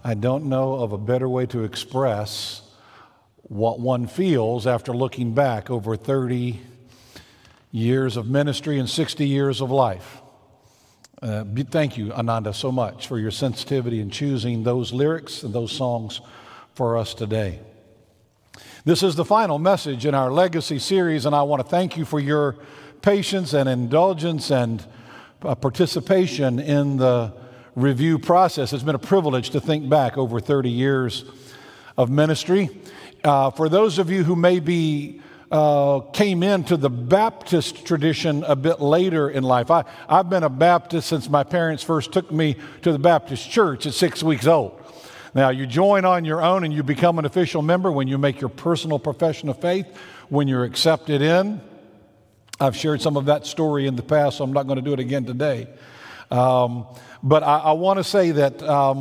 I don't know of a better way to express what one feels after looking back over 30 years of ministry and 60 years of life. Thank you, Ananda, so much for your sensitivity in choosing those lyrics and those songs for us today. This is the final message in our Legacy series, and I want to thank you for your patience and indulgence and participation in the review process. It's been a privilege to think back over 30 years of ministry. For those of you who maybe came into the Baptist tradition a bit later in life, I've been a Baptist since my parents first took me to the Baptist church at 6 weeks old. Now, you join on your own and you become an official member when you make your personal profession of faith, when you're accepted in. I've shared some of that story in the past, so I'm not going to do it again today. But I want to say that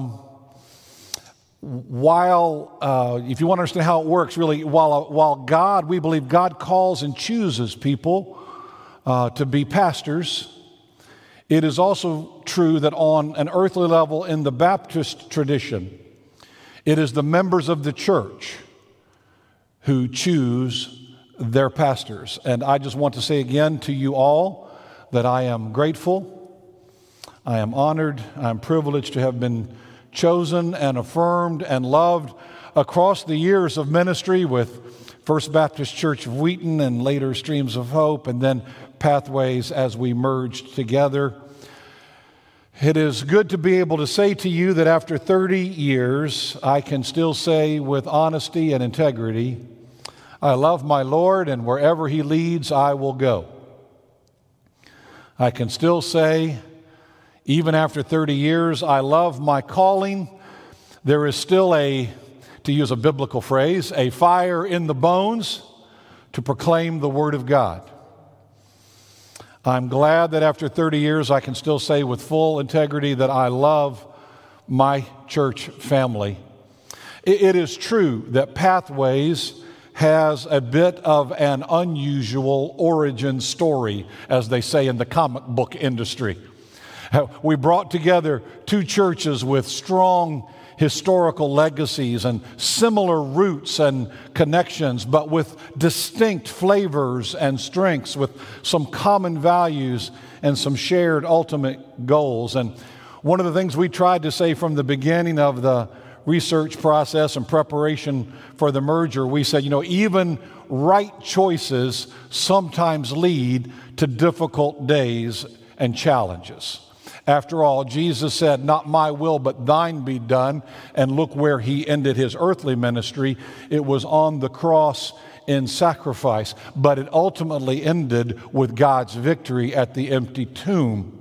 if you want to understand how it works, really, while God, we believe God calls and chooses people to be pastors, it is also true that on an earthly level in the Baptist tradition, it is the members of the church who choose their pastors. And I just want to say again to you all that I am grateful, I am honored, I am privileged to have been chosen and affirmed and loved across the years of ministry with First Baptist Church of Wheaton and later Streams of Hope and then Pathways as we merged together. It is good to be able to say to you that after 30 years, I can still say with honesty and integrity, I love my Lord, and wherever He leads, I will go. I can still say, even after 30 years, I love my calling. There is still to use a biblical phrase, a fire in the bones to proclaim the Word of God. I'm glad that after 30 years, I can still say with full integrity that I love my church family. It is true that Pathways has a bit of an unusual origin story, as they say in the comic book industry. We brought together two churches with strong historical legacies and similar roots and connections, but with distinct flavors and strengths, with some common values and some shared ultimate goals. And one of the things we tried to say from the beginning of the research process and preparation for the merger, we said, even right choices sometimes lead to difficult days and challenges. After all, Jesus said, not my will, but thine be done. And look where He ended His earthly ministry. It was on the cross in sacrifice, but it ultimately ended with God's victory at the empty tomb.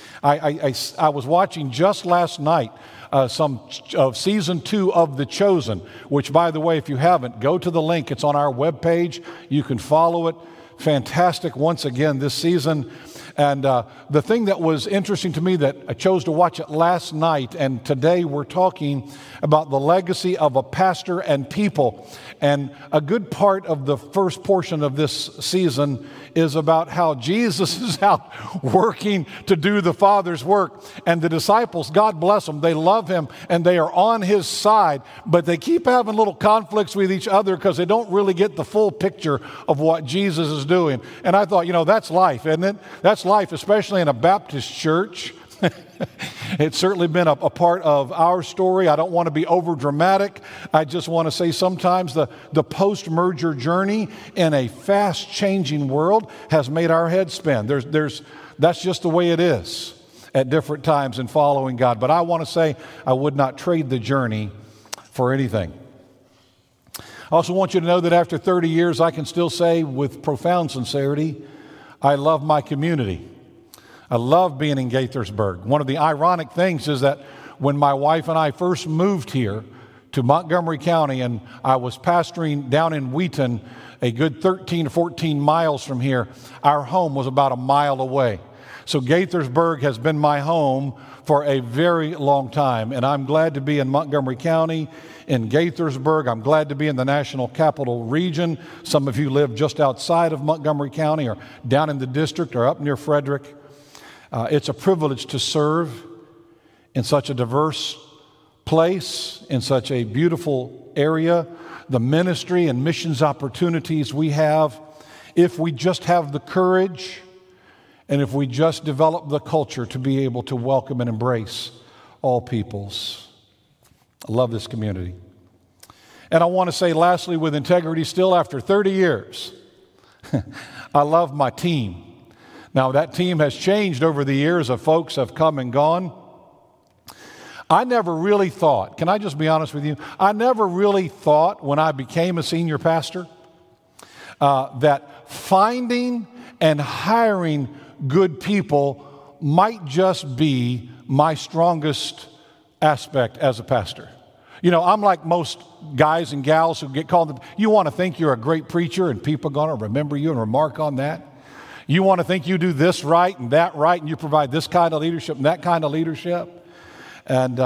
I was watching just last night some of season 2 of The Chosen, which, by the way, if you haven't, go to the link. It's on our webpage. You can follow it. Fantastic once again this season. And the thing that was interesting to me that I chose to watch it last night, and today we're talking about the legacy of a pastor and people. And a good part of the first portion of this season is about how Jesus is out working to do the Father's work. And the disciples, God bless them, they love Him and they are on His side, but they keep having little conflicts with each other because they don't really get the full picture of what Jesus is doing. And I thought, that's life, isn't it? That's life, especially in a Baptist church. It's certainly been a part of our story. I don't want to be over dramatic. I just want to say sometimes the post-merger journey in a fast-changing world has made our heads spin. That's just the way it is at different times in following God. But I want to say I would not trade the journey for anything. I also want you to know that after 30 years, I can still say with profound sincerity, I love my community. I love being in Gaithersburg. One of the ironic things is that when my wife and I first moved here to Montgomery County, and I was pastoring down in Wheaton, a good 13 to 14 miles from here, our home was about a mile away. So Gaithersburg has been my home for a very long time, and I'm glad to be in Montgomery County, in Gaithersburg. I'm glad to be in the National Capital Region. Some of you live just outside of Montgomery County or down in the district or up near Frederick. It's a privilege to serve in such a diverse place, in such a beautiful area, the ministry and missions opportunities we have, if we just have the courage and if we just develop the culture to be able to welcome and embrace all peoples. I love this community. And I want to say lastly, with integrity, still after 30 years, I love my team. Now that team has changed over the years of folks have come and gone. I never really thought, can I just be honest with you? I never really thought when I became a senior pastor that finding and hiring good people might just be my strongest aspect as a pastor. You know, I'm like most guys and gals who get called, you want to think you're a great preacher and people are going to remember you and remark on that. You want to think you do this right and that right and you provide this kind of leadership and that kind of leadership. And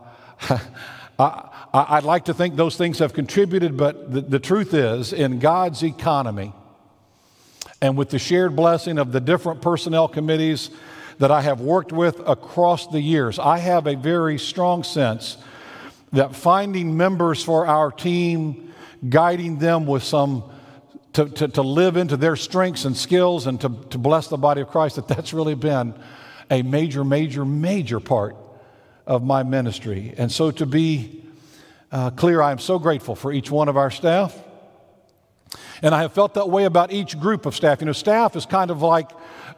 I'd like to think those things have contributed, but the truth is, in God's economy and with the shared blessing of the different personnel committees that I have worked with across the years, I have a very strong sense that finding members for our team, guiding them with some, to live into their strengths and skills and to bless the body of Christ, that's really been a major, major, major part of my ministry. And so to be clear, I am so grateful for each one of our staff. And I have felt that way about each group of staff. You know, staff is kind of like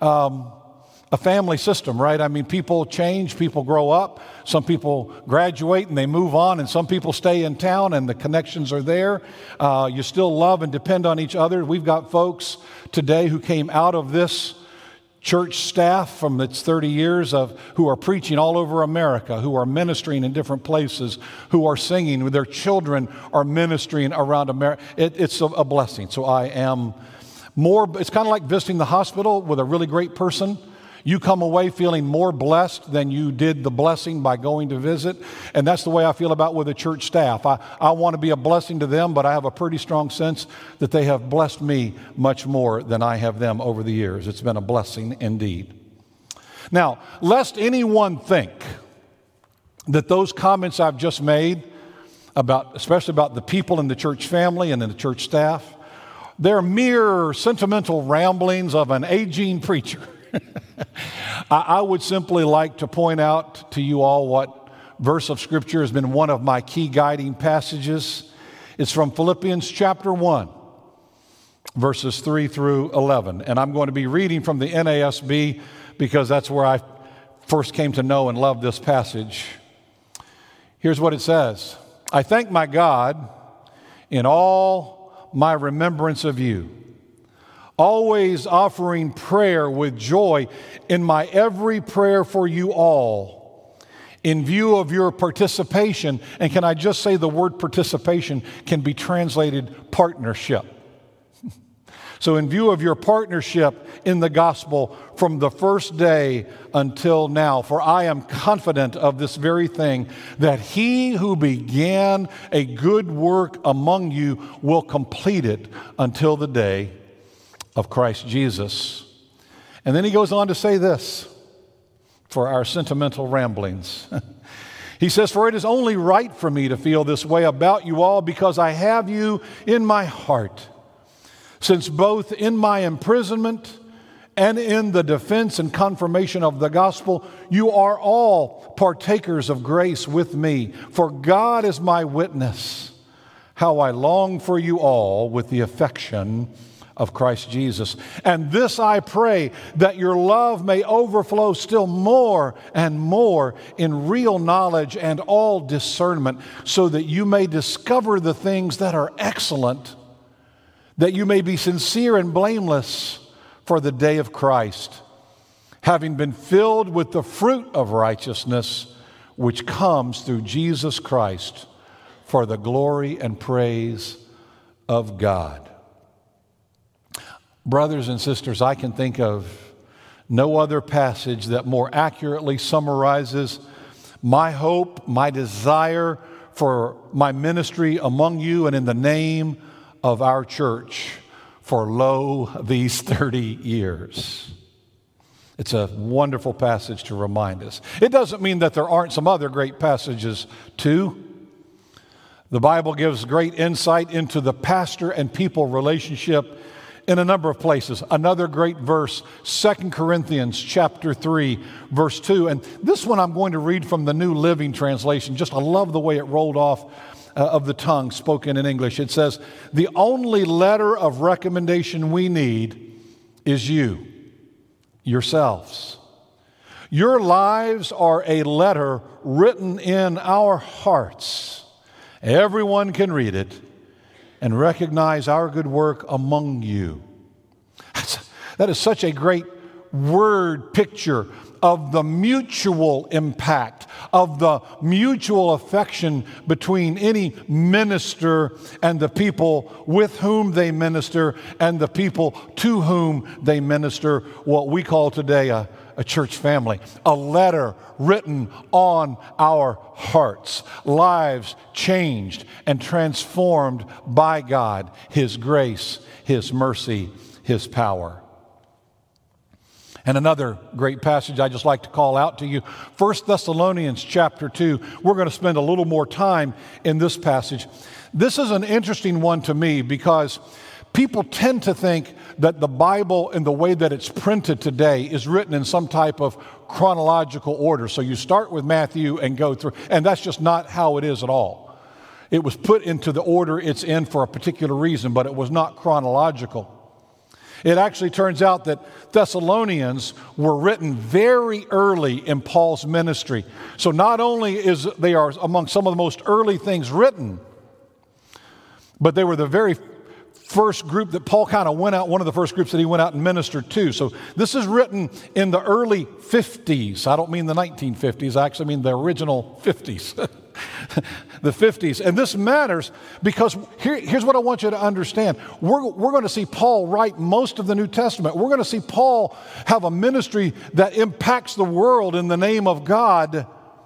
a family system, right? I mean, people change, people grow up. Some people graduate and they move on, and some people stay in town and the connections are there. You still love and depend on each other. We've got folks today who came out of this church staff from its 30 years of who are preaching all over America, who are ministering in different places, who are singing, their children are ministering around America. It's a blessing. So I am more, it's kind of like visiting the hospital with a really great person. You come away feeling more blessed than you did the blessing by going to visit. And that's the way I feel about with the church staff. I want to be a blessing to them, but I have a pretty strong sense that they have blessed me much more than I have them over the years. It's been a blessing indeed. Now, lest anyone think that those comments I've just made about, especially about the people in the church family and in the church staff, they're mere sentimental ramblings of an aging preacher. I would simply like to point out to you all what verse of Scripture has been one of my key guiding passages. It's from Philippians chapter 1, verses 3 through 11. And I'm going to be reading from the NASB because that's where I first came to know and love this passage. Here's what it says. I thank my God in all my remembrance of you, always offering prayer with joy in my every prayer for you all, in view of your participation. And can I just say the word participation can be translated partnership. So in view of your partnership in the gospel from the first day until now, for I am confident of this very thing, that he who began a good work among you will complete it until the day of Christ Jesus. And then he goes on to say this for our sentimental ramblings. He says, for it is only right for me to feel this way about you all because I have you in my heart. Since both in my imprisonment and in the defense and confirmation of the gospel, you are all partakers of grace with me. For God is my witness, how I long for you all with the affection of Christ Jesus. And this I pray, that your love may overflow still more and more in real knowledge and all discernment, so that you may discover the things that are excellent, that you may be sincere and blameless for the day of Christ, having been filled with the fruit of righteousness which comes through Jesus Christ, for the glory and praise of God. Brothers and sisters, I can think of no other passage that more accurately summarizes my hope, my desire for my ministry among you and in the name of our church for, lo, these 30 years. It's a wonderful passage to remind us. It doesn't mean that there aren't some other great passages too. The Bible gives great insight into the pastor and people relationship in a number of places. Another great verse, 2 Corinthians chapter 3, verse 2. And this one I'm going to read from the New Living Translation. Just I love the way it rolled off of the tongue, spoken in English. It says, "The only letter of recommendation we need is you, yourselves. Your lives are a letter written in our hearts. Everyone can read it and recognize our good work among you." That is such a great word picture of the mutual impact, of the mutual affection between any minister and the people with whom they minister and the people to whom they minister, what we call today a church family. A letter written on our hearts, lives changed and transformed by God, His grace, His mercy, His power. And another great passage I just like to call out to you, 1 Thessalonians chapter 2. We're going to spend a little more time in this passage. This is an interesting one to me because people tend to think that the Bible in the way that it's printed today is written in some type of chronological order. So you start with Matthew and go through, and that's just not how it is at all. It was put into the order it's in for a particular reason, but it was not chronological. It actually turns out that Thessalonians were written very early in Paul's ministry. So not only they are among some of the most early things written, but they were the very first group that Paul kind of went out, one of the first groups that he went out and ministered to. So this is written in the early 50s. I don't mean the 1950s, I actually mean the original 50s. The 50s. And this matters because here's what I want you to understand. We're going to see Paul write most of the New Testament. We're going to see Paul have a ministry that impacts the world in the name of God.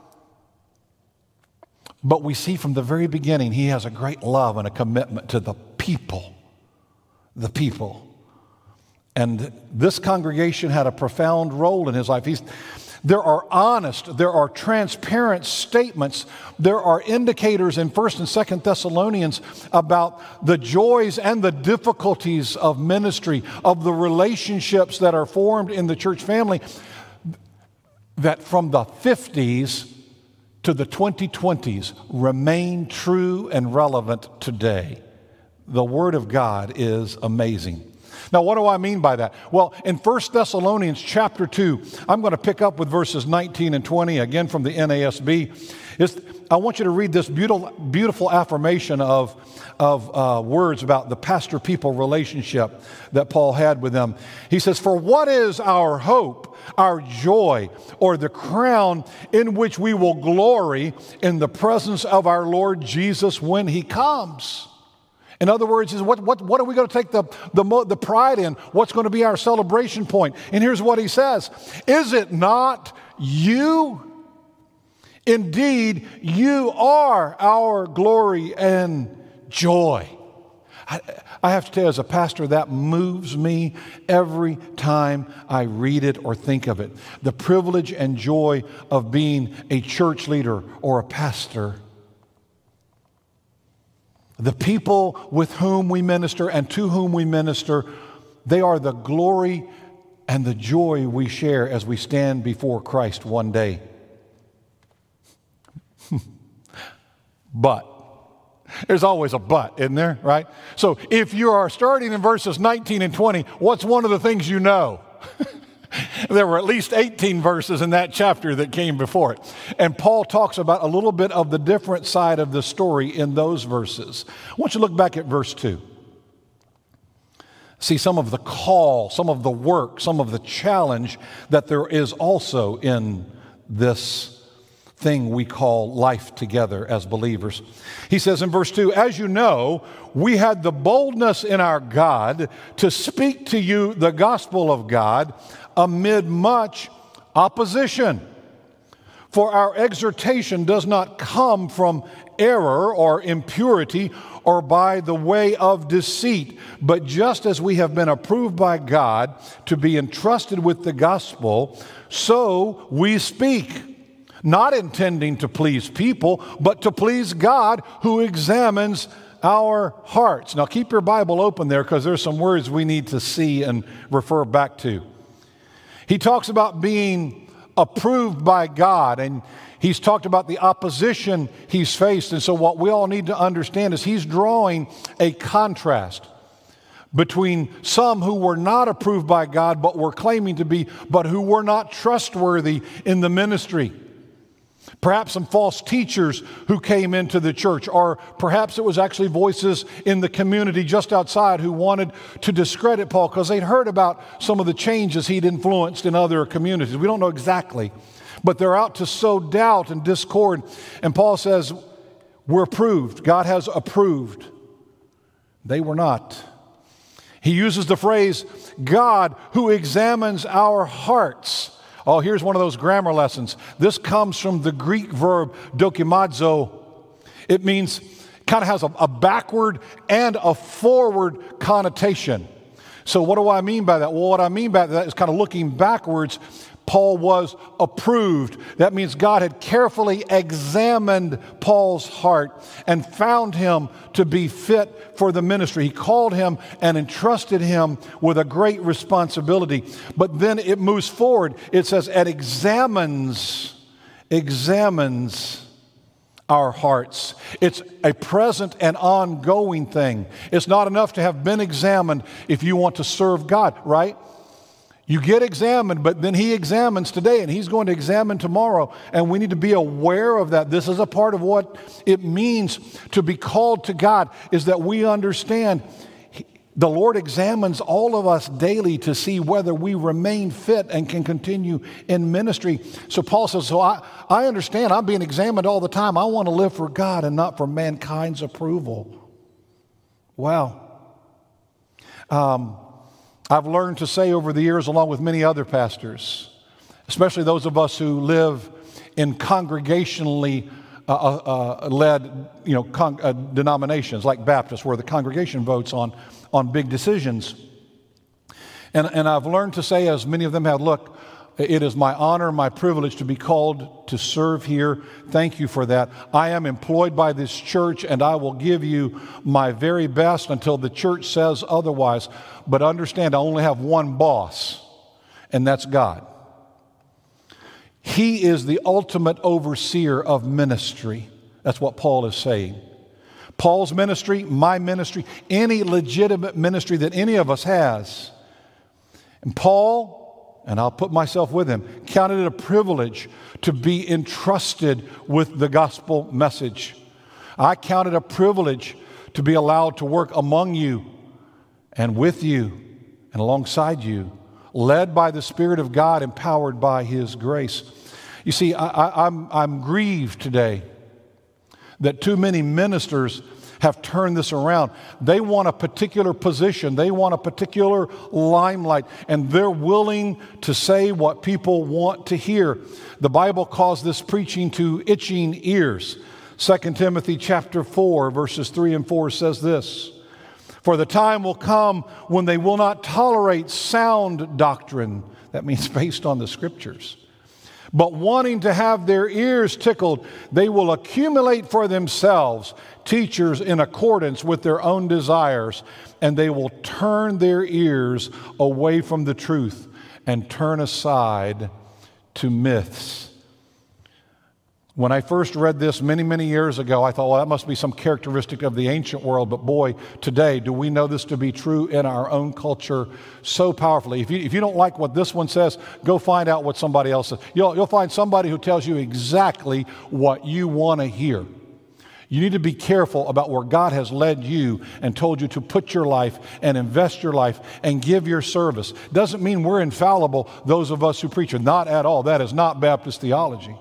But we see from the very beginning, he has a great love and a commitment to the people. The people. And this congregation had a profound role in his life. There are honest, there are transparent statements, there are indicators in 1st and 2nd Thessalonians about the joys and the difficulties of ministry, of the relationships that are formed in the church family, that from the 50s to the 2020s remain true and relevant today. The Word of God is amazing. Now, what do I mean by that? Well, in 1 Thessalonians chapter 2, I'm going to pick up with verses 19 and 20, again from the NASB. I want you to read this beautiful affirmation of words about the pastor-people relationship that Paul had with them. He says, "For what is our hope, our joy, or the crown in which we will glory in the presence of our Lord Jesus when He comes?" In other words, what are we going to take the pride in? What's going to be our celebration point? And here's what he says. "Is it not you? Indeed, you are our glory and joy." I have to tell you, as a pastor, that moves me every time I read it or think of it. The privilege and joy of being a church leader or a pastor. The people with whom we minister and to whom we minister, they are the glory and the joy we share as we stand before Christ one day. But, there's always a but, isn't there, right? So if you are starting in verses 19 and 20, what's one of the things you know? There were at least 18 verses in that chapter that came before it. And Paul talks about a little bit of the different side of the story in those verses. I want you to look back at verse 2. See some of the call, some of the work, some of the challenge that there is also in this thing we call life together as believers. He says in verse 2, "As you know, we had the boldness in our God to speak to you the gospel of God amid much opposition. For our exhortation does not come from error or impurity or by the way of deceit, but just as we have been approved by God to be entrusted with the gospel, so we speak, not intending to please people, but to please God who examines our hearts. Now keep your Bible open there because there's some words we need to see and refer back to. He talks about being approved by God, and he's talked about the opposition he's faced. And so what we all need to understand is he's drawing a contrast between some who were not approved by God but were claiming to be, but who were not trustworthy in the ministry. Perhaps some false teachers who came into the church, or perhaps it was actually voices in the community just outside who wanted to discredit Paul because they'd heard about some of the changes he'd influenced in other communities. We don't know exactly, but they're out to sow doubt and discord. And Paul says, we're approved. God has approved. They were not. He uses the phrase, God who examines our hearts. Oh, here's one of those grammar lessons. This comes from the Greek verb dokimazo. It means, kind of has a backward and a forward connotation. So what do I mean by that? Well, what I mean by that is kind of looking backwards. Paul was approved. That means God had carefully examined Paul's heart and found him to be fit for the ministry. He called him and entrusted him with a great responsibility. But then it moves forward. It says, it examines our hearts. It's a present and ongoing thing. It's not enough to have been examined if you want to serve God, right? You get examined, but then he examines today and he's going to examine tomorrow. And we need to be aware of that. This is a part of what it means to be called to God, is that we understand the Lord examines all of us daily to see whether we remain fit and can continue in ministry. So Paul says, so I understand I'm being examined all the time. I want to live for God and not for mankind's approval. Wow. I've learned to say over the years, along with many other pastors, especially those of us who live in congregationally led, denominations like Baptists, where the congregation votes on big decisions. And I've learned to say, as many of them have, look, it is my honor, my privilege to be called to serve here. Thank you for that. I am employed by this church, and I will give you my very best until the church says otherwise. But understand, I only have one boss, and that's God. He is the ultimate overseer of ministry. That's what Paul is saying. Paul's ministry, my ministry, any legitimate ministry that any of us has. And Paul, and I'll put myself with him, counted it a privilege to be entrusted with the gospel message. I count it a privilege to be allowed to work among you and with you and alongside you, led by the Spirit of God, empowered by His grace. You see, I'm grieved today that too many ministers have turned this around. They want a particular position. They want a particular limelight, and they're willing to say what people want to hear. The Bible calls this preaching to itching ears. 2 Timothy chapter 4, verses 3 and 4 says this, "For the time will come when they will not tolerate sound doctrine," that means based on the Scriptures, "but wanting to have their ears tickled, they will accumulate for themselves teachers in accordance with their own desires, and they will turn their ears away from the truth and turn aside to myths." When I first read this many, many years ago, I thought, well, that must be some characteristic of the ancient world. But boy, today, do we know this to be true in our own culture so powerfully. If you don't like what this one says, go find out what somebody else says. You'll find somebody who tells you exactly what you want to hear. You need to be careful about where God has led you and told you to put your life and invest your life and give your service. Doesn't mean we're infallible, those of us who preach. Not at all. That is not Baptist theology.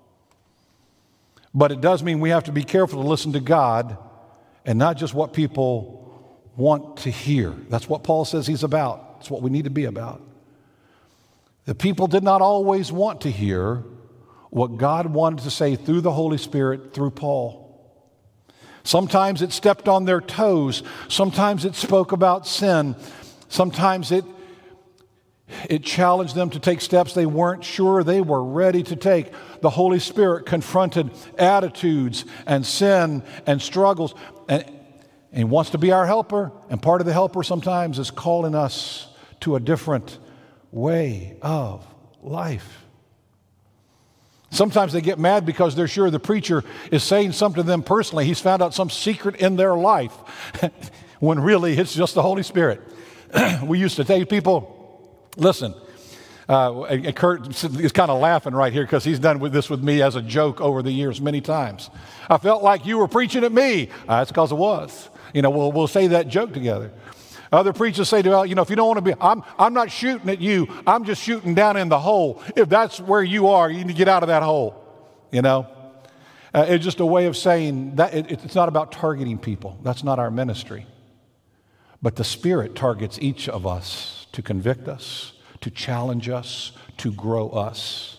But it does mean we have to be careful to listen to God and not just what people want to hear. That's what Paul says he's about. It's what we need to be about. The people did not always want to hear what God wanted to say through the Holy Spirit through Paul. Sometimes it stepped on their toes. Sometimes it spoke about sin. Sometimes it challenged them to take steps they weren't sure they were ready to take. The Holy Spirit confronted attitudes and sin and struggles, and He wants to be our helper. And part of the helper sometimes is calling us to a different way of life. Sometimes they get mad because they're sure the preacher is saying something to them personally. He's found out some secret in their life when really it's just the Holy Spirit. We used to tell people, listen, Kurt is kind of laughing right here because he's done this with me as a joke over the years many times. I felt like you were preaching at me. That's because I was. We'll say that joke together. Other preachers say, well, if you don't want to be, I'm not shooting at you. I'm just shooting down in the hole. If that's where you are, you need to get out of that hole. It's just a way of saying that it's not about targeting people. That's not our ministry. But the Spirit targets each of us to convict us, to challenge us, to grow us.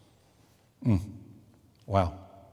Wow.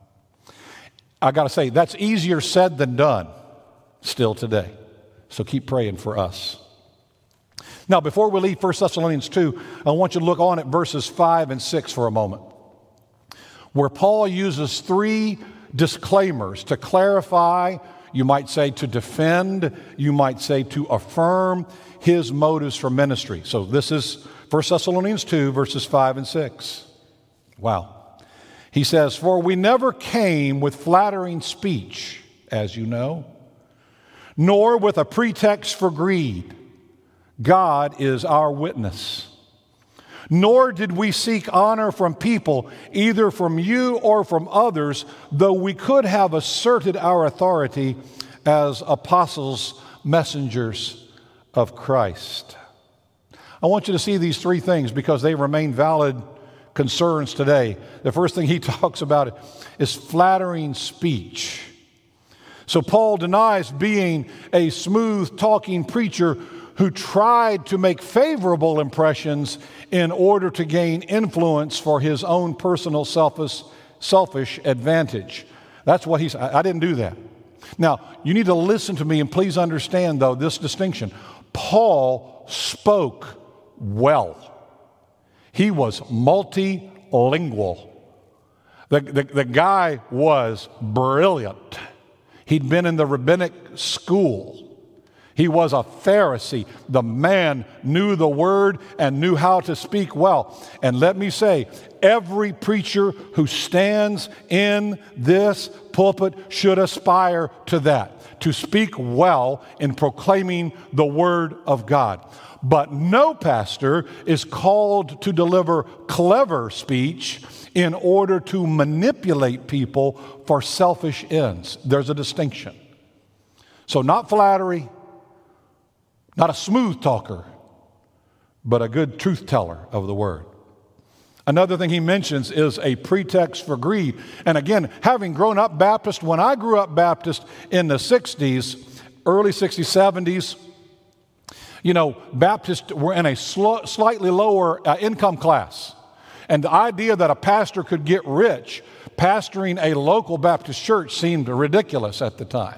I got to say, that's easier said than done still today. So keep praying for us. Now, before we leave 1 Thessalonians 2, I want you to look on at verses 5 and 6 for a moment, where Paul uses 3 disclaimers to clarify, you might say to defend, you might say to affirm his motives for ministry. So this is 1 Thessalonians 2, verses 5 and 6. Wow. He says, "For we never came with flattering speech, as you know, nor with a pretext for greed. God is our witness. Nor did we seek honor from people, either from you or from others, though we could have asserted our authority as apostles, messengers of Christ." I want you to see these 3 things because they remain valid concerns today. The first thing he talks about is flattering speech. So Paul denies being a smooth-talking preacher who tried to make favorable impressions in order to gain influence for his own personal selfish advantage. That's what he's. I didn't do that. Now, you need to listen to me and please understand, though, this distinction. Paul spoke well. He was multilingual. The guy was brilliant. He'd been in the rabbinic school. He was a Pharisee. The man knew the word and knew how to speak well. And let me say, every preacher who stands in this pulpit should aspire to that, to speak well in proclaiming the word of God. But no pastor is called to deliver clever speech in order to manipulate people for selfish ends. There's a distinction. So not flattery, not a smooth talker, but a good truth teller of the word. Another thing he mentions is a pretext for greed. And again, having grown up Baptist, when I grew up Baptist in the 60s, early 60s, 70s, Baptists were in a slightly lower income class. And the idea that a pastor could get rich pastoring a local Baptist church seemed ridiculous at the time.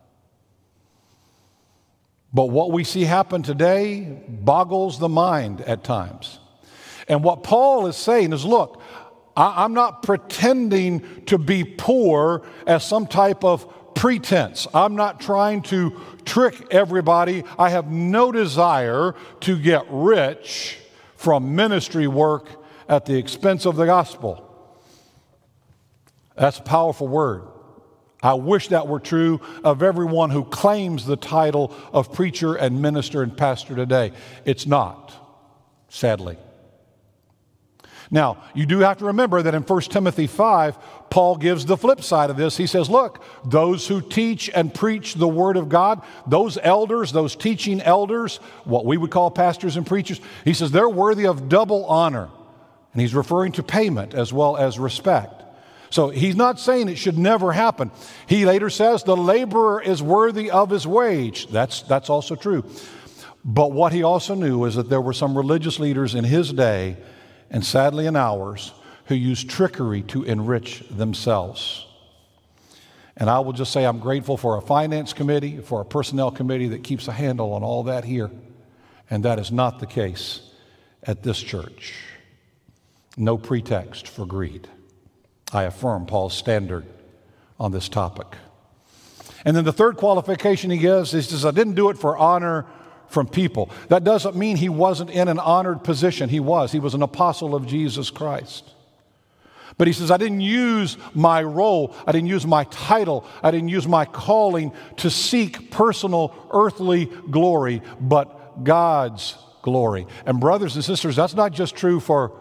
But what we see happen today boggles the mind at times. And what Paul is saying is, look, I'm not pretending to be poor as some type of pretense. I'm not trying to trick everybody. I have no desire to get rich from ministry work at the expense of the gospel. That's a powerful word. I wish that were true of everyone who claims the title of preacher and minister and pastor today. It's not, sadly. Now, you do have to remember that in 1 Timothy 5, Paul gives the flip side of this. He says, look, those who teach and preach the word of God, those elders, those teaching elders, what we would call pastors and preachers, he says they're worthy of double honor. And he's referring to payment as well as respect. So he's not saying it should never happen. He later says the laborer is worthy of his wage. That's also true. But what he also knew is that there were some religious leaders in his day, and sadly in ours, who use trickery to enrich themselves. And I will just say I'm grateful for a finance committee, for a personnel committee that keeps a handle on all that here. And that is not the case at this church. No pretext for greed. I affirm Paul's standard on this topic. And then the third qualification he gives is, he says, I didn't do it for honor from people. That doesn't mean he wasn't in an honored position. He was. He was an apostle of Jesus Christ. But he says, I didn't use my role, I didn't use my title, I didn't use my calling to seek personal earthly glory, but God's glory. And brothers and sisters, that's not just true for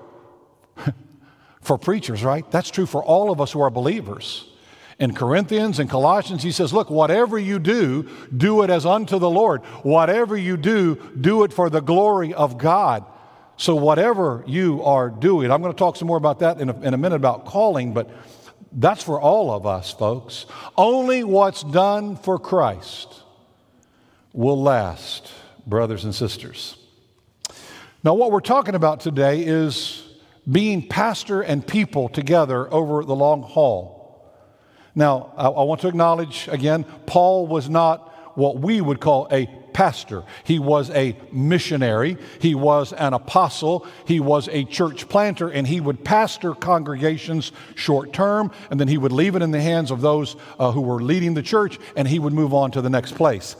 preachers, right? That's true for all of us who are believers. In Corinthians and Colossians, he says, look, whatever you do, do it as unto the Lord. Whatever you do, do it for the glory of God. So whatever you are doing, I'm going to talk some more about that in a minute about calling, but that's for all of us, folks. Only what's done for Christ will last, brothers and sisters. Now, what we're talking about today is being pastor and people together over the long haul. Now, I want to acknowledge again, Paul was not what we would call a pastor. He was a missionary. He was an apostle. He was a church planter, and he would pastor congregations short term, and then he would leave it in the hands of those who were leading the church, and he would move on to the next place.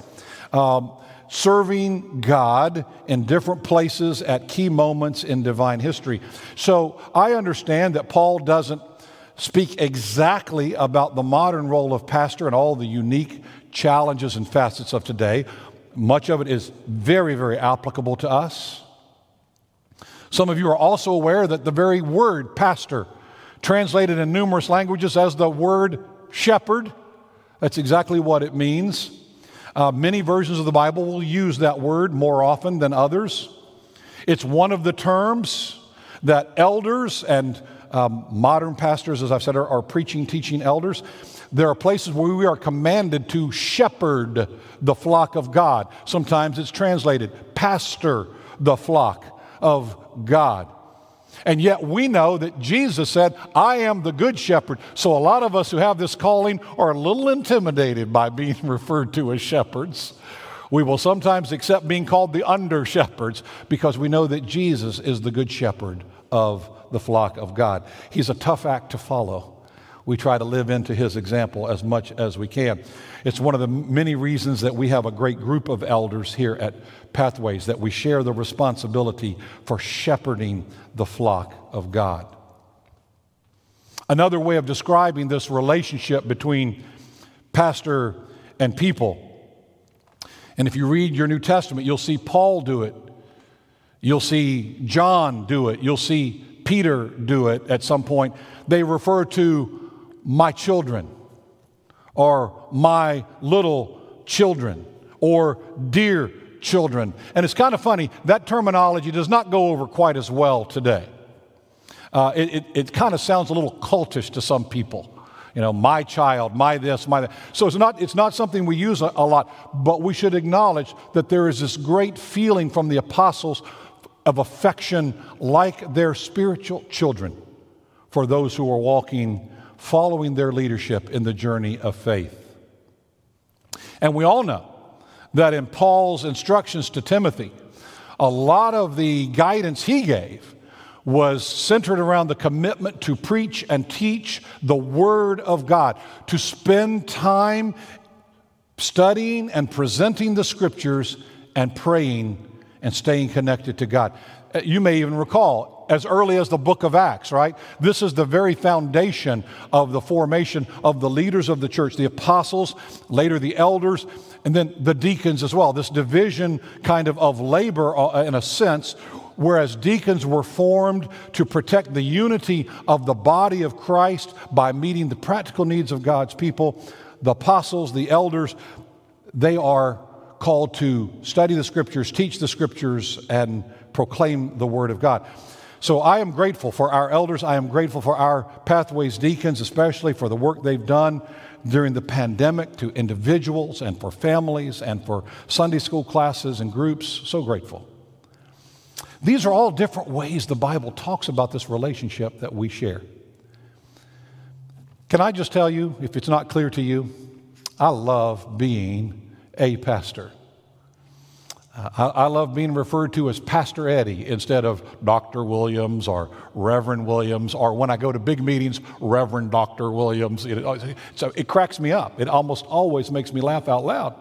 Serving God in different places at key moments in divine history. So I understand that Paul doesn't speak exactly about the modern role of pastor and all the unique challenges and facets of today. Much of it is very, very applicable to us. Some of you are also aware that the very word pastor, translated in numerous languages as the word shepherd, that's exactly what it means. Many versions of the Bible will use that word more often than others. It's one of the terms that elders and modern pastors, as I've said, are preaching, teaching elders. There are places where we are commanded to shepherd the flock of God. Sometimes it's translated, pastor the flock of God. And yet we know that Jesus said, I am the good shepherd. So a lot of us who have this calling are a little intimidated by being referred to as shepherds. We will sometimes accept being called the under shepherds because we know that Jesus is the good shepherd of the flock of God. He's a tough act to follow. We try to live into his example as much as we can. It's one of the many reasons that we have a great group of elders here at Pathways, that we share the responsibility for shepherding the flock of God. Another way of describing this relationship between pastor and people, and if you read your New Testament, you'll see Paul do it. You'll see John do it. You'll see Peter do it at some point. They refer to my children, or my little children, or dear children. And it's kind of funny, that terminology does not go over quite as well today. It kind of sounds a little cultish to some people. You know, my child, my this, my that. So it's not something we use a lot, but we should acknowledge that there is this great feeling from the apostles of affection like their spiritual children for those who are walking, following their leadership in the journey of faith. And we all know that in Paul's instructions to Timothy, a lot of the guidance he gave was centered around the commitment to preach and teach the Word of God, to spend time studying and presenting the Scriptures and praying and staying connected to God. You may even recall, as early as the book of Acts, right? This is the very foundation of the formation of the leaders of the church, the apostles, later the elders, and then the deacons as well. This division kind of labor in a sense, whereas deacons were formed to protect the unity of the body of Christ by meeting the practical needs of God's people. The apostles, the elders, they are called to study the Scriptures, teach the Scriptures, and proclaim the Word of God. So I am grateful for our elders. I am grateful for our Pathways deacons, especially for the work they've done during the pandemic to individuals and for families and for Sunday school classes and groups. So grateful. These are all different ways the Bible talks about this relationship that we share. Can I just tell you, if it's not clear to you, I love being a pastor. I love being referred to as Pastor Eddie instead of Dr. Williams or Reverend Williams, or when I go to big meetings, Reverend Dr. Williams. So it cracks me up. It almost always makes me laugh out loud.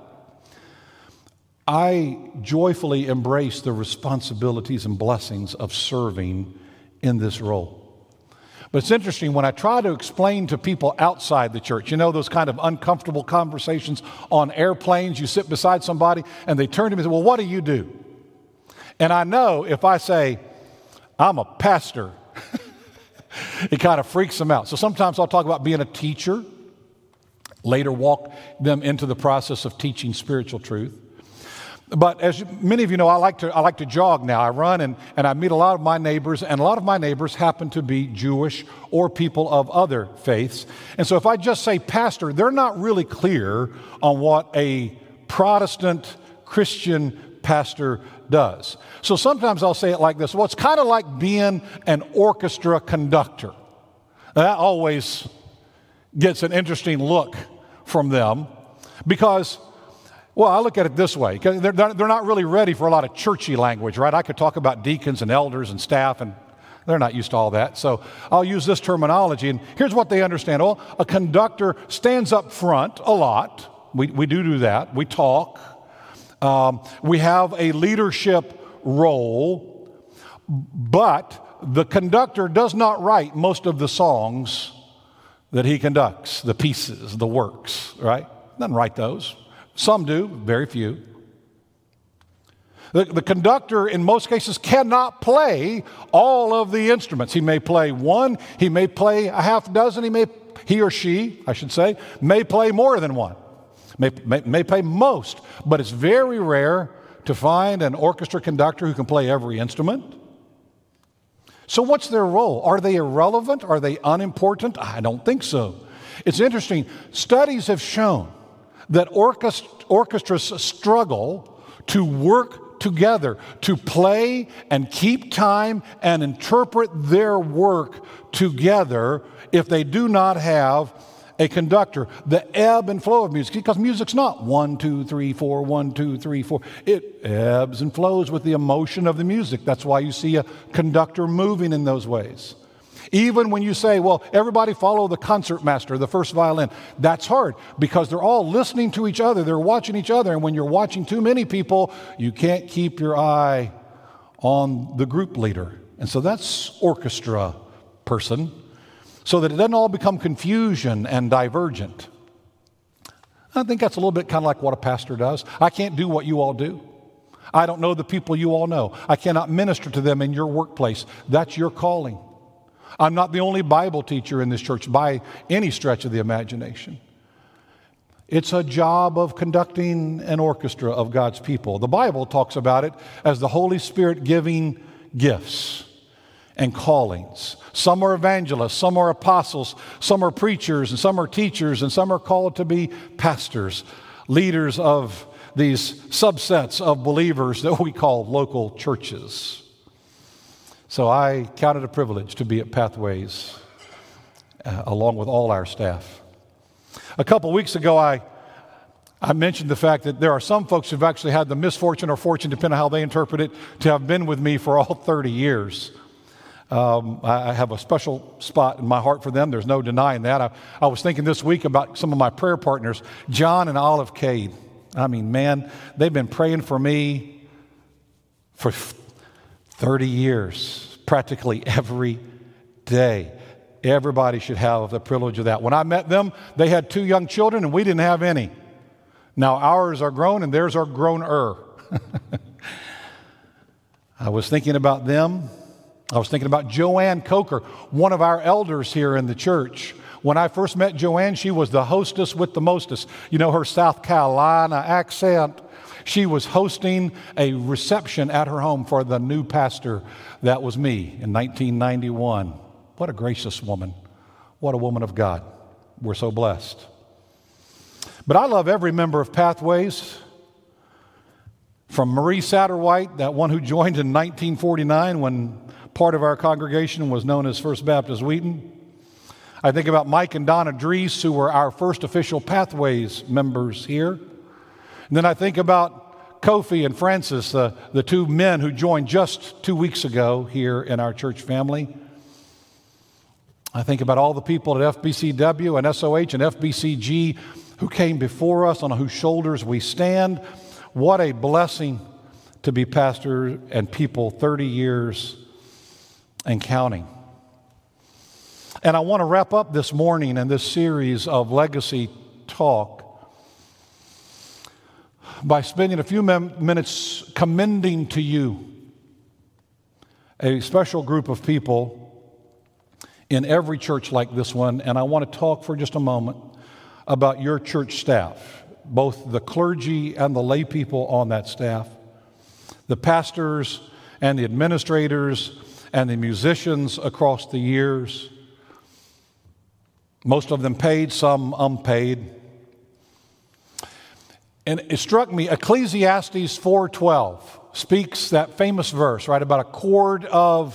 I joyfully embrace the responsibilities and blessings of serving in this role. But it's interesting, when I try to explain to people outside the church, you know, those kind of uncomfortable conversations on airplanes, you sit beside somebody and they turn to me and say, well, what do you do? And I know if I say, I'm a pastor, it kind of freaks them out. So sometimes I'll talk about being a teacher, later walk them into the process of teaching spiritual truth. But as many of you know, I like to jog now. I run and I meet a lot of my neighbors, and a lot of my neighbors happen to be Jewish or people of other faiths. And so if I just say pastor, they're not really clear on what a Protestant Christian pastor does. So sometimes I'll say it like this. Well, it's kind of like being an orchestra conductor. That always gets an interesting look from them because, well, I look at it this way, because they're not really ready for a lot of churchy language, right? I could talk about deacons and elders and staff, and they're not used to all that. So I'll use this terminology, and here's what they understand. Well, a conductor stands up front a lot. We do that. We talk. We have a leadership role, but the conductor does not write most of the songs that he conducts, the pieces, the works, right? Doesn't write those. Some do, very few. The conductor, in most cases, cannot play all of the instruments. He may play one, he may play a half dozen, he or she, I should say, may play more than one, may play most, but it's very rare to find an orchestra conductor who can play every instrument. So what's their role? Are they irrelevant? Are they unimportant? I don't think so. It's interesting. Studies have shown that orchestras struggle to work together, to play and keep time and interpret their work together if they do not have a conductor. The ebb and flow of music, because music's not 1, 2, 3, 4, 1, 2, 3, 4. It ebbs and flows with the emotion of the music. That's why you see a conductor moving in those ways. Even when you say, well, everybody follow the concertmaster, the first violin, that's hard because they're all listening to each other. They're watching each other. And when you're watching too many people, you can't keep your eye on the group leader. And so that's orchestra person, so that it doesn't all become confusion and divergent. I think that's a little bit kind of like what a pastor does. I can't do what you all do. I don't know the people you all know. I cannot minister to them in your workplace. That's your calling. I'm not the only Bible teacher in this church by any stretch of the imagination. It's a job of conducting an orchestra of God's people. The Bible talks about it as the Holy Spirit giving gifts and callings. Some are evangelists, some are apostles, some are preachers, and some are teachers, and some are called to be pastors, leaders of these subsets of believers that we call local churches. So I count it a privilege to be at Pathways along with all our staff. A couple weeks ago, I mentioned the fact that there are some folks who've actually had the misfortune or fortune, depending on how they interpret it, to have been with me for all 30 years. I have a special spot in my heart for them. There's no denying that. I was thinking this week about some of my prayer partners, John and Olive Cade. I mean, man, they've been praying for me for 30 years, practically every day. Everybody should have the privilege of that. When I met them, they had 2 young children, and we didn't have any. Now ours are grown, and theirs are growner. I was thinking about them. I was thinking about Joanne Coker, one of our elders here in the church. When I first met Joanne, she was the hostess with the mostest. You know her South Carolina accent. She was hosting a reception at her home for the new pastor. That was me in 1991. What a gracious woman. What a woman of God. We're so blessed. But I love every member of Pathways From Marie Satterwhite, that one who joined in 1949 when part of our congregation was known as First Baptist Wheaton. I think about Mike and Donna Dries, who were our first official Pathways members here. And then I think about Kofi and Francis, the two men who joined just 2 weeks ago here in our church family. I think about all the people at FBCW and SOH and FBCG who came before us, on whose shoulders we stand. What a blessing to be pastor and people 30 years and counting. And I want to wrap up this morning in this series of Legacy Talk by spending a few minutes commending to you a special group of people in every church like this one. And I want to talk for just a moment about your church staff, both the clergy and the lay people on that staff, the pastors and the administrators and the musicians across the years, most of them paid, some unpaid. And it struck me, Ecclesiastes 4:12 speaks that famous verse, right, about a cord of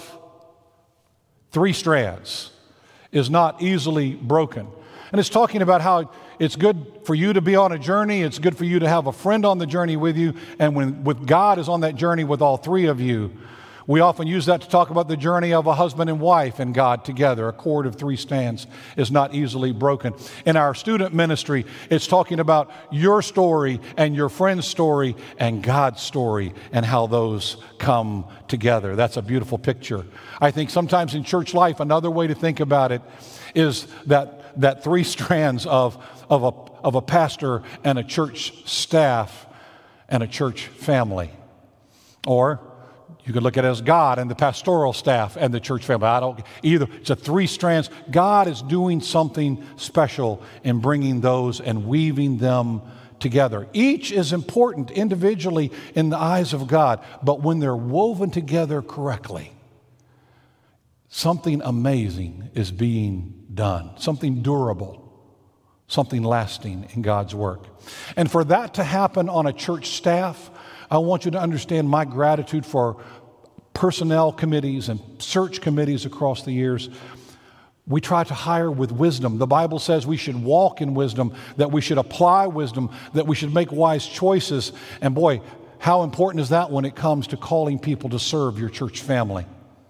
3 strands is not easily broken. And it's talking about how it's good for you to be on a journey. It's good for you to have a friend on the journey with you. And when God is on that journey with all 3 of you, we often use that to talk about the journey of a husband and wife and God together. A cord of 3 strands is not easily broken. In our student ministry, it's talking about your story and your friend's story and God's story and how those come together. That's a beautiful picture. I think sometimes in church life, another way to think about it is that 3 strands of a pastor and a church staff and a church family. Or you could look at it as God and the pastoral staff and the church family. I don't either. It's a 3 strands. God is doing something special in bringing those and weaving them together. Each is important individually in the eyes of God, but when they're woven together correctly, something amazing is being done, something durable, something lasting in God's work. And for that to happen on a church staff, I want you to understand my gratitude for personnel committees and search committees across the years. We try to hire with wisdom. The Bible says we should walk in wisdom, that we should apply wisdom, that we should make wise choices. And boy, how important is that when it comes to calling people to serve your church family?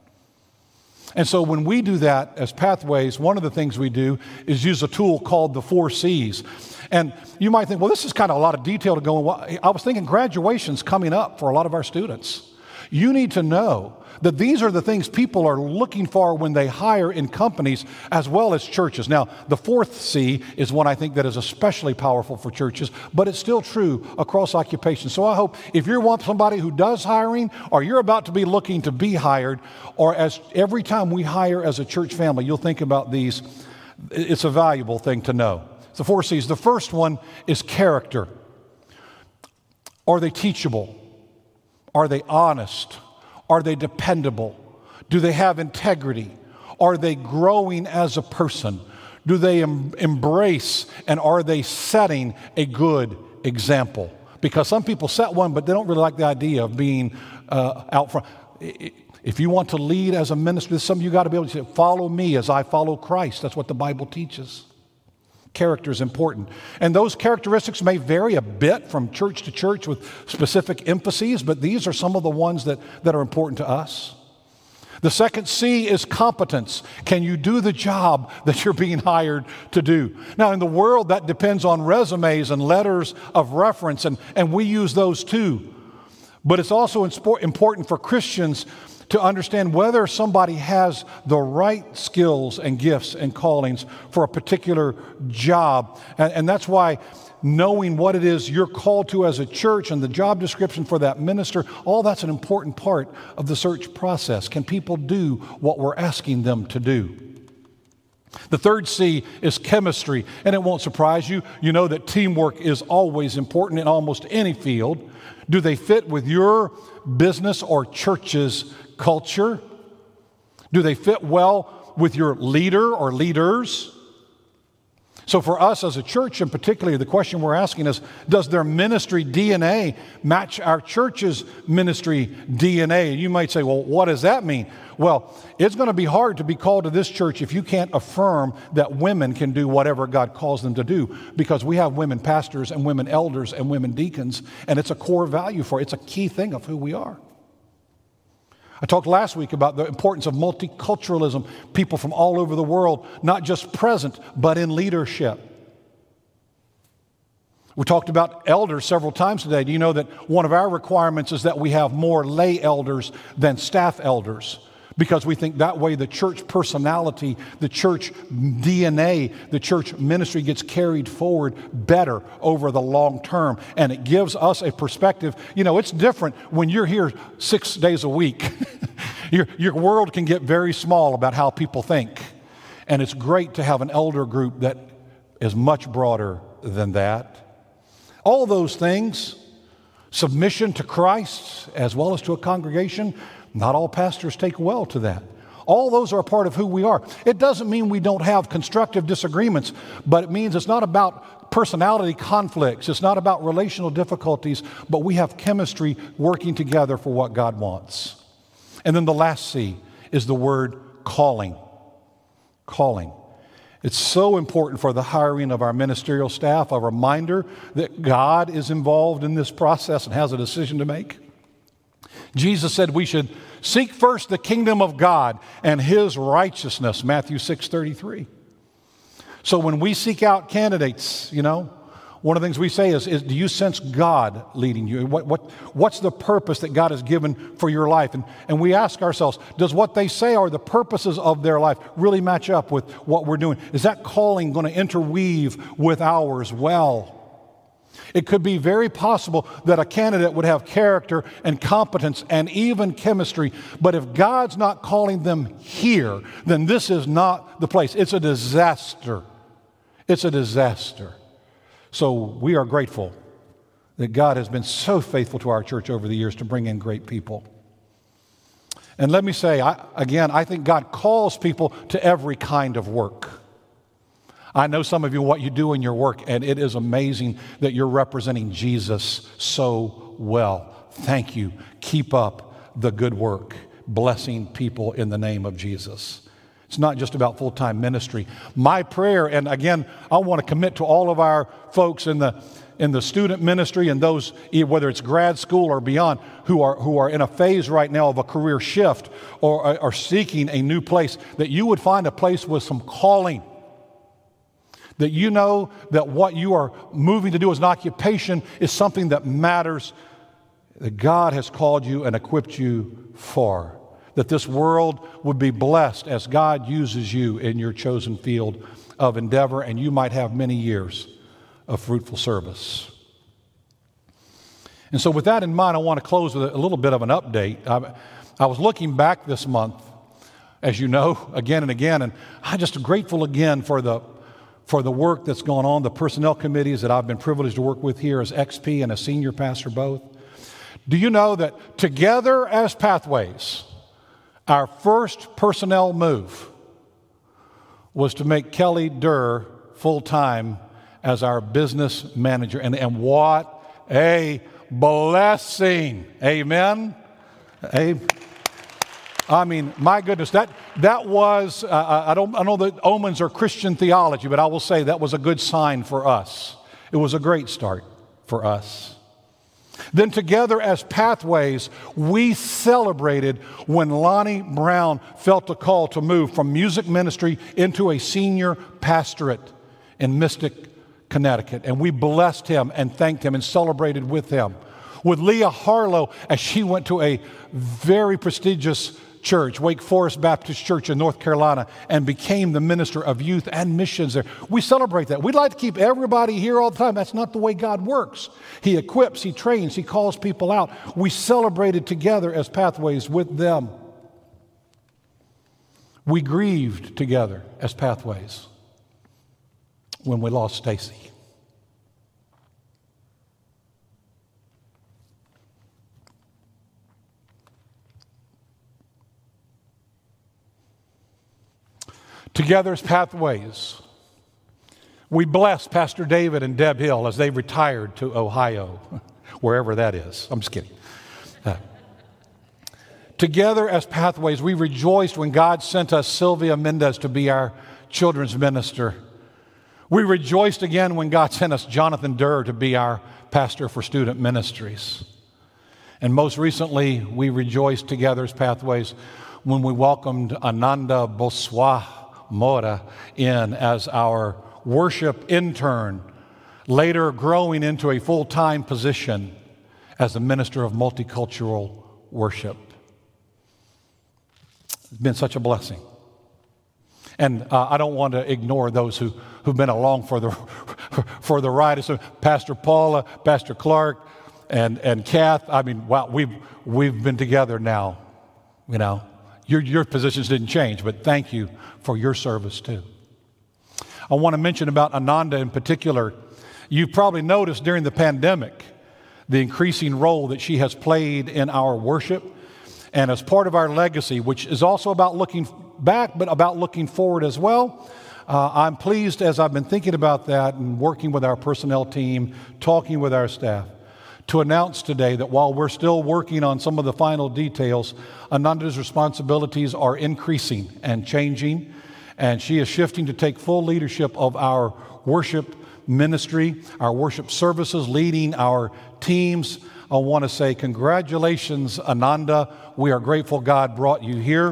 And so when we do that as Pathways, one of the things we do is use a tool called the 4 C's. And you might think, well, this is kind of a lot of detail to go in. I was thinking graduation's coming up for a lot of our students. You need to know that these are the things people are looking for when they hire in companies as well as churches. Now, the 4th C is one I think that is especially powerful for churches, but it's still true across occupations. So I hope if you want somebody who does hiring, or you're about to be looking to be hired, or as every time we hire as a church family, you'll think about these. It's a valuable thing to know. The 4 C's. The first one is character. Are they teachable? Are they honest? Are they dependable? Do they have integrity? Are they growing as a person? Do they embrace and are they setting a good example? Because some people set one, but they don't really like the idea of being out front. If you want to lead as a minister, this is something you got to be able to say, follow me as I follow Christ. That's what the Bible teaches. Character is important. And those characteristics may vary a bit from church to church with specific emphases, but these are some of the ones that are important to us. The second C is competence. Can you do the job that you're being hired to do? Now, in the world, that depends on resumes and letters of reference, and we use those too. But it's also important for Christians to understand whether somebody has the right skills and gifts and callings for a particular job. And that's why knowing what it is you're called to as a church and the job description for that minister, all that's an important part of the search process. Can people do what we're asking them to do? The third C is chemistry, and it won't surprise you. You know that teamwork is always important in almost any field. Do they fit with your business or church's culture? Do they fit well with your leader or leaders? So for us as a church in particular, the question we're asking is, does their ministry DNA match our church's ministry DNA? And you might say, well, what does that mean? Well, it's going to be hard to be called to this church if you can't affirm that women can do whatever God calls them to do, because we have women pastors and women elders and women deacons, and it's a core value for it. It's a key thing of who we are. I talked last week about the importance of multiculturalism, people from all over the world, not just present, but in leadership. We talked about elders several times today. Do you know that one of our requirements is that we have more lay elders than staff elders? Because we think that way the church personality, the church DNA, the church ministry gets carried forward better over the long term. And it gives us a perspective. You know, it's different when you're here 6 days a week. Your world can get very small about how people think. And it's great to have an elder group that is much broader than that. All those things, submission to Christ as well as to a congregation, not all pastors take well to that. All those are a part of who we are. It doesn't mean we don't have constructive disagreements, but it means it's not about personality conflicts. It's not about relational difficulties, but we have chemistry working together for what God wants. And then the last C is the word calling. Calling. It's so important for the hiring of our ministerial staff, a reminder that God is involved in this process and has a decision to make. Jesus said we should seek first the kingdom of God and His righteousness, Matthew 6:33. So when we seek out candidates, you know, one of the things we say is do you sense God leading you? What's the purpose that God has given for your life? And we ask ourselves, does what they say are the purposes of their life really match up with what we're doing? Is that calling going to interweave with ours well? It could be very possible that a candidate would have character and competence and even chemistry, but if God's not calling them here, then this is not the place. It's a disaster. It's a disaster. So we are grateful that God has been so faithful to our church over the years to bring in great people. And let me say, I think God calls people to every kind of work. I know some of you what you do in your work, and it is amazing that you're representing Jesus so well. Thank you. Keep up the good work, blessing people in the name of Jesus. It's not just about full-time ministry. My prayer, and again, I want to commit to all of our folks in the student ministry and those, whether it's grad school or beyond, who are in a phase right now of a career shift or are seeking a new place, that you would find a place with some calling. That you know that what you are moving to do as an occupation is something that matters, that God has called you and equipped you for. That this world would be blessed as God uses you in your chosen field of endeavor, and you might have many years of fruitful service. And so with that in mind, I want to close with a little bit of an update. I was looking back this month, as you know, again and again, and I'm just grateful again for the work that's gone on, the personnel committees that I've been privileged to work with here as XP and as senior pastor both. Do you know that together as Pathways, our first personnel move was to make Kelly Durr full-time as our business manager. And what a blessing. Amen? I mean, my goodness, that was, I know that omens are Christian theology, but I will say that was a good sign for us. It was a great start for us. Then together as Pathways, we celebrated when Lonnie Brown felt a call to move from music ministry into a senior pastorate in Mystic, Connecticut. And we blessed him and thanked him and celebrated with him. With Leah Harlow, as she went to a very prestigious church, Wake Forest Baptist Church in North Carolina, and became the minister of youth and missions there. We celebrate that. We'd like to keep everybody here all the time. That's not the way God works. He equips, He trains, He calls people out. We celebrated together as Pathways with them. We grieved together as Pathways when we lost Stacy. Together as Pathways, We bless Pastor David and Deb Hill as they retired to Ohio, wherever that is. I'm just kidding. Together as Pathways, we rejoiced when God sent us Sylvia Mendez to be our children's minister. We rejoiced again when God sent us Jonathan Durr to be our pastor for student ministries. And most recently, we rejoiced together as Pathways when we welcomed Ananda Boswa Mora in as our worship intern, later growing into a full-time position as a minister of multicultural worship. It's been such a blessing. And I don't want to ignore those who've been along for the ride. So Pastor Paula, Pastor Clark, and Kath. I mean, wow, we've been together now. You know, your positions didn't change, but thank you for your service too. I want to mention about Ananda in particular. You've probably noticed during the pandemic the increasing role that she has played in our worship and as part of our legacy, which is also about looking back, but about looking forward as well. I'm pleased as I've been thinking about that and working with our personnel team, talking with our staff, to announce today that while we're still working on some of the final details, Ananda's responsibilities are increasing and changing, and she is shifting to take full leadership of our worship ministry, our worship services, leading our teams. I want to say congratulations, Ananda. We are grateful God brought you here.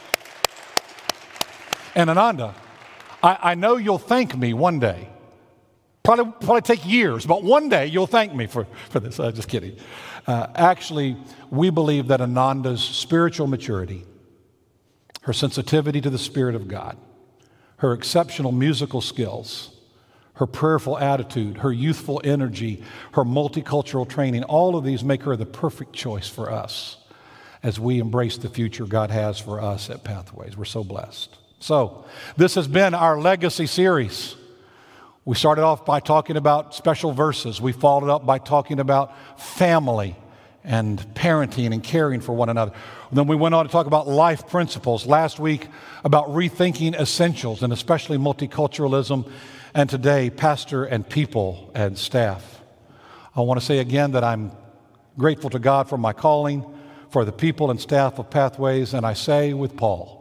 And Ananda, I know you'll thank me one day. Probably take years, but one day you'll thank me for this. Just kidding. Actually, we believe that Ananda's spiritual maturity, her sensitivity to the Spirit of God, her exceptional musical skills, her prayerful attitude, her youthful energy, her multicultural training, all of these make her the perfect choice for us as we embrace the future God has for us at Pathways. We're so blessed. So, this has been our legacy series. We started off by talking about special verses. We followed up by talking about family and parenting and caring for one another. Then we went on to talk about life principles. Last week about rethinking essentials and especially multiculturalism. And today, pastor and people and staff. I want to say again that I'm grateful to God for my calling, for the people and staff of Pathways, and I say with Paul,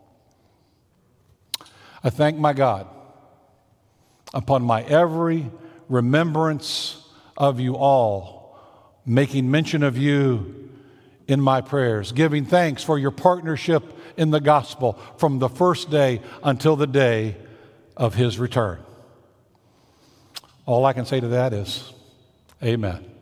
I thank my God upon my every remembrance of you all, making mention of you in my prayers, giving thanks for your partnership in the gospel from the first day until the day of his return. All I can say to that is, amen.